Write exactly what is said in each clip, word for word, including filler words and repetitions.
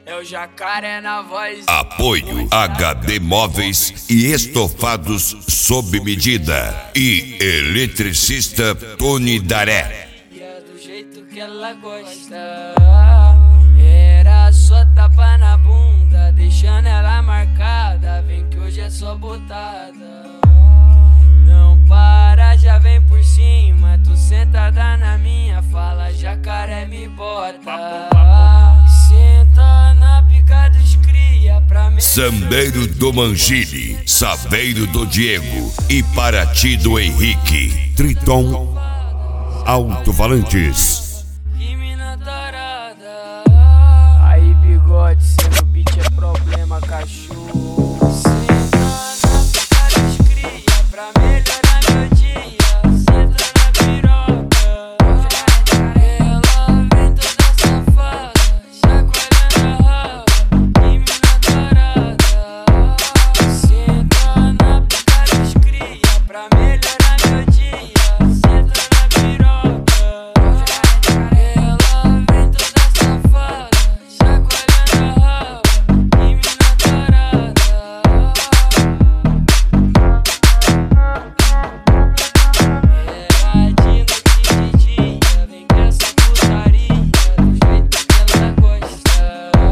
É o Jacaré na voz. Apoio H D Móveis e Estofados sob medida. E Eletricista Tony Daré. E é do jeito que ela gosta. Era só tapa na bunda, deixando ela marcada. Vem que hoje é só botada. Não para, já vem por cima. Tu sentada na minha fala, Jacaré me bota. Senta na pica dos cria pra mim. Sambeiro do Mangini, Saveiro do Diego e Paraty do Henrique. Triton Alto-Falantes. Que mina tarada. Aí bigode, sendo beat é problema, cachorro. Senta na pica dos cria pra melhorar meu dia. Senta na piroca. Ela vem toda safada, chacoalhando a raba. Que mina tarada. Senta na pica dos cria pra melhorar meu dia. Senta na piroca. Ela vem toda safada, chacoalhando a raba. Que mina tarada. Era de noite e de dia, vem com essa putaria, do jeito que ela gosta.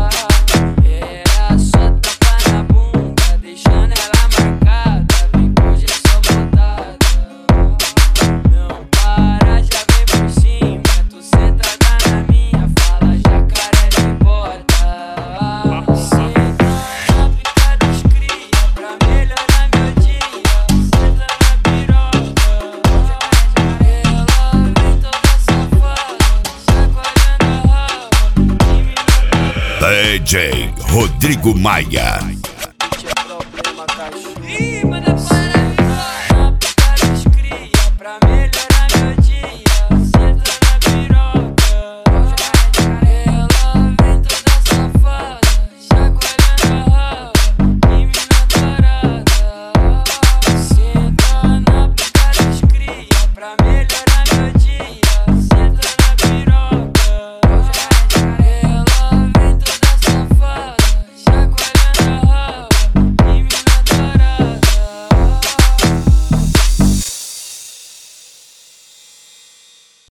Era só tapa na bunda, deixando ela marcada. Vem que hoje é só botada. Não para, já vem por cima. Tu sentada na minha fala, Jacaré me bota. Senta na pica dos cria pra melhorar meu dia. Senta na piroca. Ela vem toda safada, chacoalhando a raba. Que mina D J Rodrigo Maia. beat é problema, cachorro.